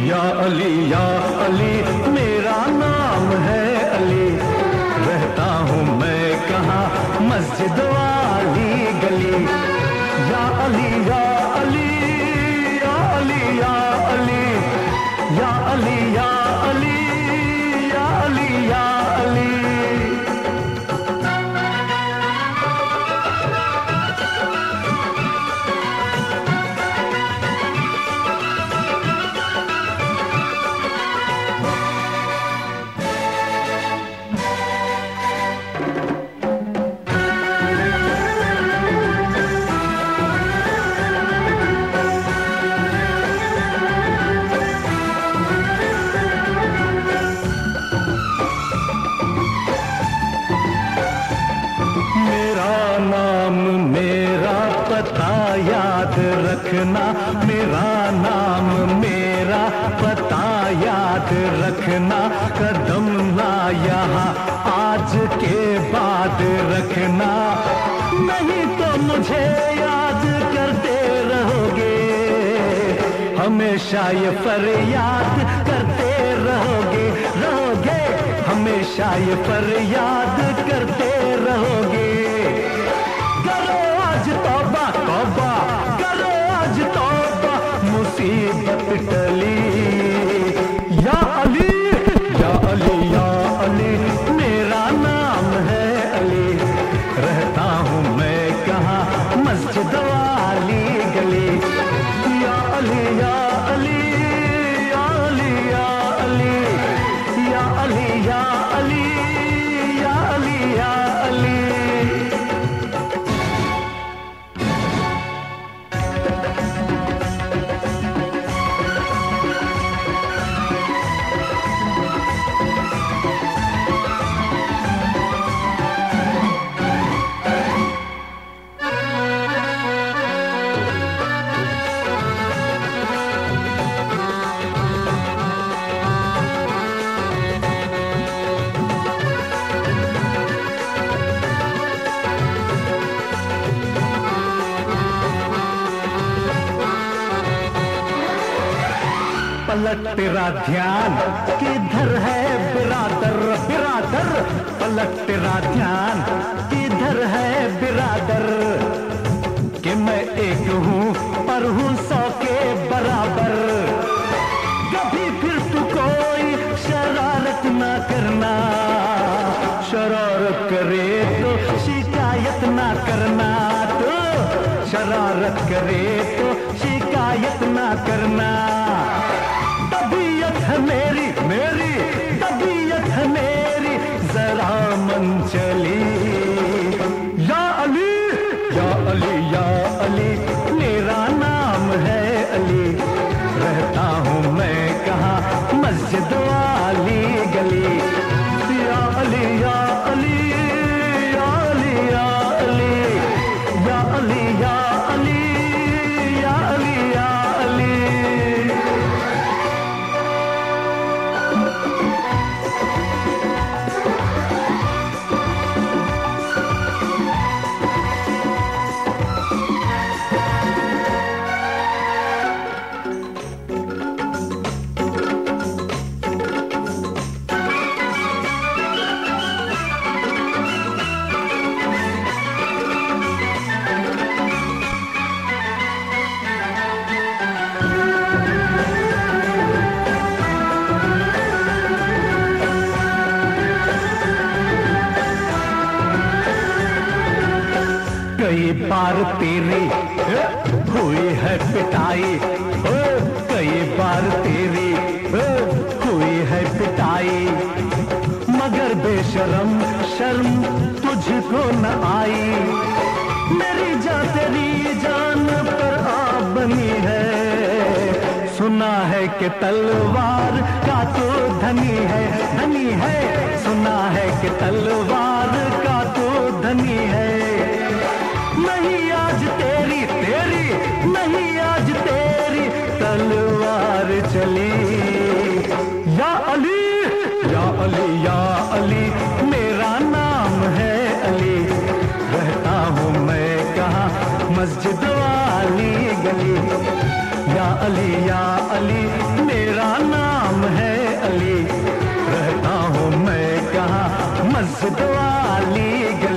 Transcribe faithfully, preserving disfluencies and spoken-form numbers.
या अली या अली मेरा नाम है अली, रहता हूँ मैं कहाँ मस्जिद वाली गली। या अली या अली या अली या अली या अली या अली या अली या अली। याद रखना मेरा नाम मेरा पता याद रखना, कदम ना यहाँ आज के बाद रखना, नहीं तो मुझे याद करते रहोगे, हमेशा ये फरियाद करते रहोगे रहोगे हमेशा ये फरियाद करते रहोगे। करो आज तौबा तौबा करो आज तौबा मुसीबत टली। या अली या अली या अली मेरा नाम है अली, रहता हूँ मैं कहाँ मस्जिद वाली गली। या अली या अली या अली या अली या अली या अली या अली या अली। पलट तेरा ध्यान किधर है बिरादर बिरादर, पलट तेरा ध्यान किधर है बिरादर, कि मैं एक हूँ पर हूँ सौ के बराबर। कभी फिर तू कोई शरारत ना करना, शरारत करे तो शिकायत ना करना, तो शरारत करे तो शिकायत ना करना। तबीयत है मेरी मेरी तबीयत है मेरी जरा मन चली। या अली या अली या अली मेरा नाम है अली, रहता हूँ मैं कहाँ मस्जिद वाली गली। या अली या अली या अली या अली या अली या अली या अली या अली। कई बार तेरी हुई है पिटाई, कई बार तेरी हुई है पिटाई, मगर बेशरम शर्म तुझको न आई। मेरी जान तेरी जान पर आ बनी है, सुना है कि तलवार का तो धनी है धनी है, सुना है कि तलवार का तो धनी है। नहीं आज तेरी तेरी नहीं आज तेरी तलवार चली। या अली या अली या अली मेरा नाम है अली, रहता हूँ मैं कहाँ मस्जिद वाली गली। या अली या अली मेरा नाम है अली, रहता हूँ मैं कहाँ मस्जिद वाली गली।